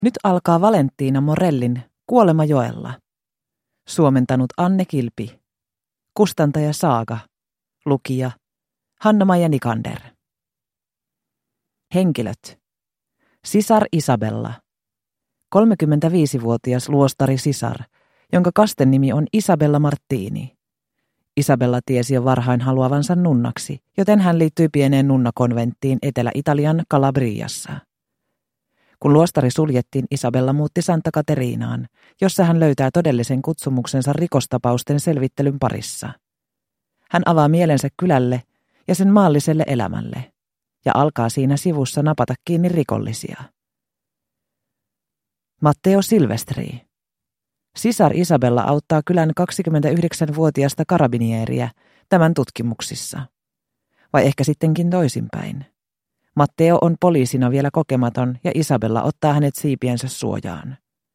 Nyt alkaa Valenttiina Morellin Kuolema joella. Suomentanut Anne Kilpi. Kustantaja Saaga. Lukija Hanna-Maija Nikander. Henkilöt. Sisar Isabella. 35-vuotias luostari sisar, jonka kastennimi on Isabella Martini. Isabella tiesi jo varhain haluavansa nunnaksi, joten hän liittyi pieneen nunnakonventtiin Etelä-Italian Calabriassa. Kun luostari suljettiin, Isabella muutti Santa Caterinaan, jossa hän löytää todellisen kutsumuksensa rikostapausten selvittelyn parissa. Hän avaa mielensä kylälle ja sen maalliselle elämälle, ja alkaa siinä sivussa napata kiinni rikollisia. Matteo Silvestri. Sisar Isabella auttaa kylän 29-vuotiasta karabinieria tämän tutkimuksissa. Vai ehkä sittenkin toisinpäin. Matteo on poliisina vielä kokematon ja Isabella ottaa hänet siipiensä suojaan.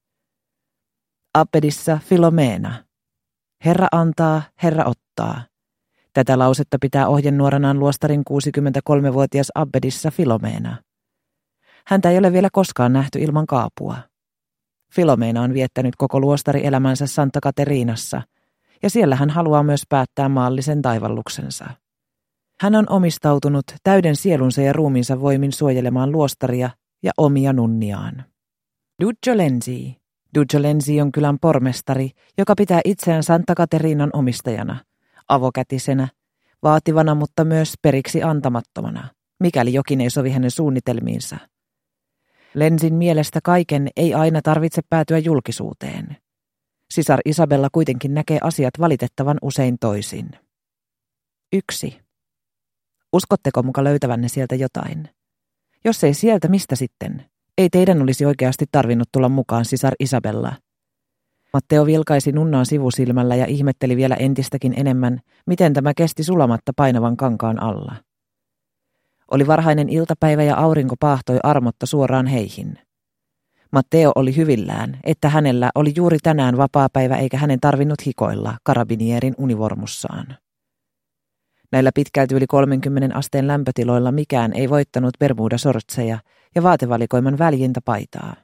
Abbedissa Filomena. Herra antaa, Herra ottaa. Tätä lausetta pitää ohjenuoranaan luostarin 63-vuotias Abbedissa Filomena. Häntä ei ole vielä koskaan nähty ilman kaapua. Filomena on viettänyt koko luostarielämänsä Santa Caterinassa, ja siellä hän haluaa myös päättää maallisen taivalluksensa. Hän on omistautunut täyden sielunsa ja ruumiinsa voimin suojelemaan luostaria ja omia nunniaan. Duccio Lenzi. Duccio Lenzi on kylän pormestari, joka pitää itseään Santa Caterinan omistajana, avokätisenä, vaativana, mutta myös periksi antamattomana, mikäli jokin ei sovi hänen suunnitelmiinsa. Lenzin mielestä kaiken ei aina tarvitse päätyä julkisuuteen. Sisar Isabella kuitenkin näkee asiat valitettavan usein toisin. 1. Uskotteko muka löytävänne sieltä jotain? Jos ei sieltä, mistä sitten? Ei teidän olisi oikeasti tarvinnut tulla mukaan, sisar Isabella. Matteo vilkaisi nunnaan sivusilmällä ja ihmetteli vielä entistäkin enemmän, miten tämä kesti sulamatta painavan kankaan alla. Oli varhainen iltapäivä ja aurinko paahtoi armotta suoraan heihin. Matteo oli hyvillään, että hänellä oli juuri tänään vapaapäivä eikä hänen tarvinnut hikoilla karabinierin univormussaan. Näillä pitkälti yli 30 asteen lämpötiloilla mikään ei voittanut bermudasortseja ja vaatevalikoiman väljintä paitaa.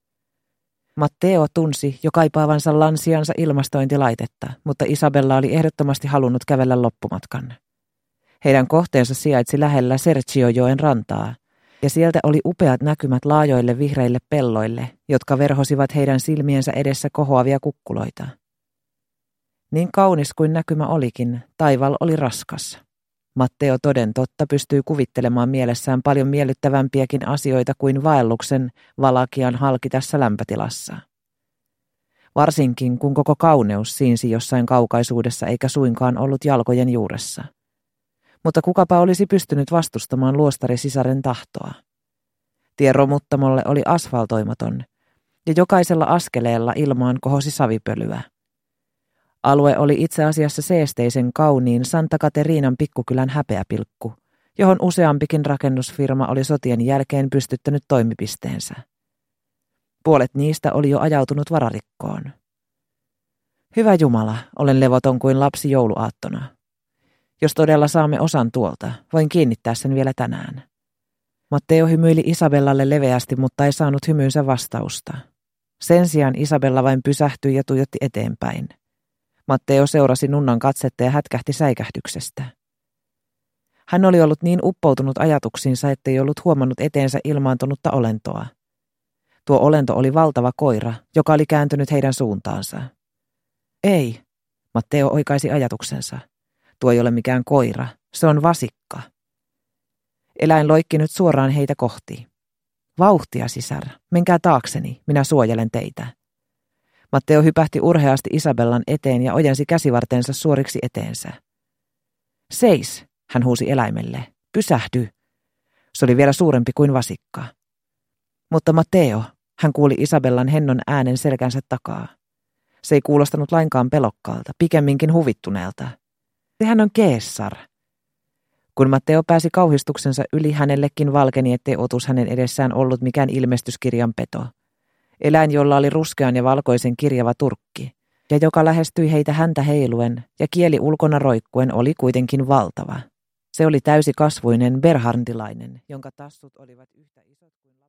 Matteo tunsi jo kaipaavansa lansiansa ilmastointilaitetta, mutta Isabella oli ehdottomasti halunnut kävellä loppumatkan. Heidän kohteensa sijaitsi lähellä Serchiojoen rantaa, ja sieltä oli upeat näkymät laajoille vihreille pelloille, jotka verhosivat heidän silmiensä edessä kohoavia kukkuloita. Niin kaunis kuin näkymä olikin, taival oli raskas. Matteo toden totta pystyi kuvittelemaan mielessään paljon miellyttävämpiäkin asioita kuin vaelluksen Valakian halki tässä lämpötilassa. Varsinkin kun koko kauneus siinsi jossain kaukaisuudessa eikä suinkaan ollut jalkojen juuressa. Mutta kukapa olisi pystynyt vastustamaan luostarisisaren tahtoa. Tie romuttamolle oli asfaltoimaton, ja jokaisella askeleella ilmaan kohosi savipölyä. Alue oli itse asiassa seesteisen kauniin Santa Caterinan pikkukylän häpeäpilkku, johon useampikin rakennusfirma oli sotien jälkeen pystyttänyt toimipisteensä. Puolet niistä oli jo ajautunut vararikkoon. Hyvä Jumala, olen levoton kuin lapsi jouluaattona. Jos todella saamme osan tuolta, voin kiinnittää sen vielä tänään. Matteo hymyili Isabellalle leveästi, mutta ei saanut hymyynsä vastausta. Sen sijaan Isabella vain pysähtyi ja tuijotti eteenpäin. Matteo seurasi nunnan katsetta ja hätkähti säikähdyksestä. Hän oli ollut niin uppoutunut ajatuksiinsa, ettei ollut huomannut eteensä ilmaantunutta olentoa. Tuo olento oli valtava koira, joka oli kääntynyt heidän suuntaansa. Ei, Matteo oikaisi ajatuksensa. Tuo ei ole mikään koira, se on vasikka. Eläin loikki nyt suoraan heitä kohti. Vauhtia, sisar, menkää taakseni, minä suojelen teitä. Matteo hypähti urheasti Isabellan eteen ja ojensi käsivartensa suoriksi eteensä. Seis, hän huusi eläimelle, pysähdy. Se oli vielä suurempi kuin vasikka. Mutta Matteo, hän kuuli Isabellan hennon äänen selkänsä takaa. Se ei kuulostanut lainkaan pelokkaalta, pikemminkin huvittuneelta. Sehän on Keessar. Kun Matteo pääsi kauhistuksensa yli, hänellekin valkeni, ettei otus hänen edessään ollut mikään ilmestyskirjan peto. Eläin, jolla oli ruskean ja valkoisen kirjava turkki, ja joka lähestyi heitä häntä heiluen ja kieli ulkona roikkuen, oli kuitenkin valtava. Se oli täysikasvuinen berhardilainen, jonka tassut olivat yhtä isot kuin